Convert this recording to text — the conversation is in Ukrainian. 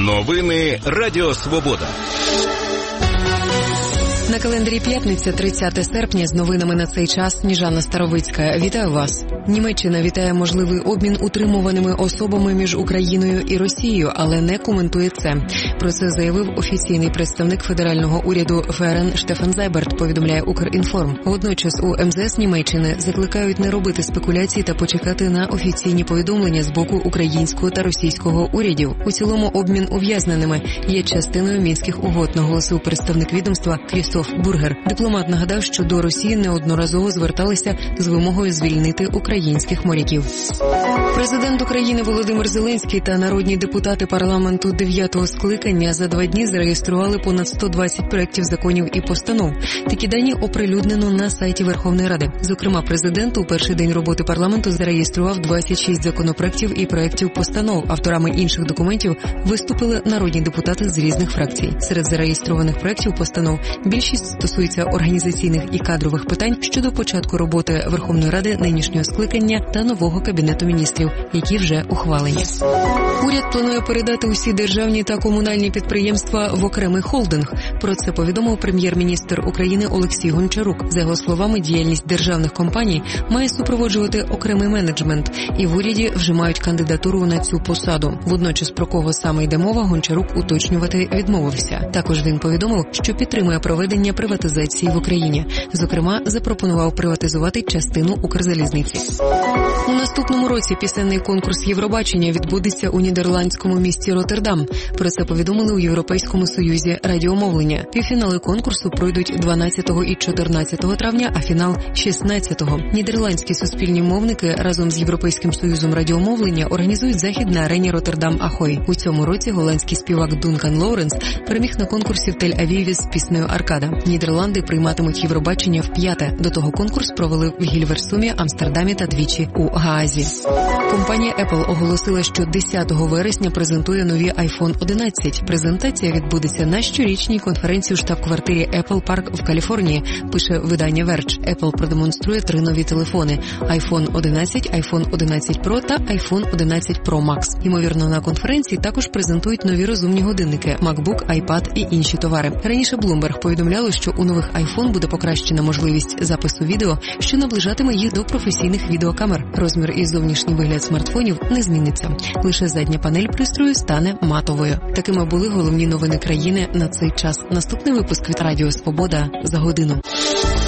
Новини Радіо Свобода. На календарі п'ятниця, 30 серпня, з новинами на цей час Сніжана Старовицька. Вітаю вас. Німеччина вітає можливий обмін утримуваними особами між Україною і Росією, але не коментує це. Про це заявив офіційний представник федерального уряду Ферен Штефан Зайберт, повідомляє Укрінформ. Водночас у МЗС Німеччини закликають не робити спекуляцій та почекати на офіційні повідомлення з боку українського та російського урядів. У цілому обмін ув'язненими є частиною мінських угод, наголосив представник відомства Крістоф Бургер. Дипломат нагадав, що до Росії неодноразово зверталися з вимогою звільнити українських моряків. Президент України Володимир Зеленський та народні депутати парламенту 9-го скликання за 2 дні зареєстрували понад 120 проєктів законів і постанов. Такі дані оприлюднено на сайті Верховної Ради. Зокрема, президент у перший день роботи парламенту зареєстрував 26 законопроєктів і проєктів постанов. Авторами інших документів виступили народні депутати з різних фракцій. Серед зареєстрованих проєктів постанов більшість стосується організаційних і кадрових питань щодо початку роботи Верховної Ради нинішнього скликання та нового Кабінету міністрів, які вже ухвалені. Уряд планує передати усі державні та комунальні підприємства в окремий холдинг. Про це повідомив прем'єр-міністр України Олексій Гончарук. За його словами, діяльність державних компаній має супроводжувати окремий менеджмент, і в уряді вже мають кандидатуру на цю посаду. Водночас, про кого саме йде мова, Гончарук уточнювати відмовився. Також він повідомив, що підтримує проведення приватизації в Україні. Зокрема, запропонував приватизувати частину Укрзалізниці. У наступному році пісенний конкурс Євробачення відбудеться у нідерландському місті Роттердам. Про це повідомили у Європейському союзі радіомовлення. Півфінали конкурсу пройдуть 12 і 14 травня, а фінал – 16-го. Нідерландські суспільні мовники разом з Європейським союзом радіомовлення організують захід на арені Роттердам Ахой. У цьому році голландський співак Дункан Лоуренс переміг на конкурсі в Тель-Авіві з піснею «Аркада». Нідерланди прийматимуть Євробачення вп'яте. До того конкурс провели в Гільверсумі, Амстердамі та двічі у Гаазі. Компанія Apple оголосила, що 10 вересня презентує нові iPhone 11. Презентація відбудеться на щорічній конференції у штаб-квартирі Apple Park в Каліфорнії, пише видання Verge. Apple продемонструє 3 нові телефони – iPhone 11, iPhone 11 Pro та iPhone 11 Pro Max. Ймовірно, на конференції також презентують нові розумні годинники – MacBook, iPad і інші товари. Раніше Bloomberg повідомляло, що у нових iPhone буде покращена можливість запису відео, що наближатиме їх до професійних відеокамер. Розмір і зовнішній вигляд смартфонів не зміниться. Лише задня панель пристрою стане матовою. Такими були головні новини країни на цей час. Наступний випуск від Радіо Свобода за годину.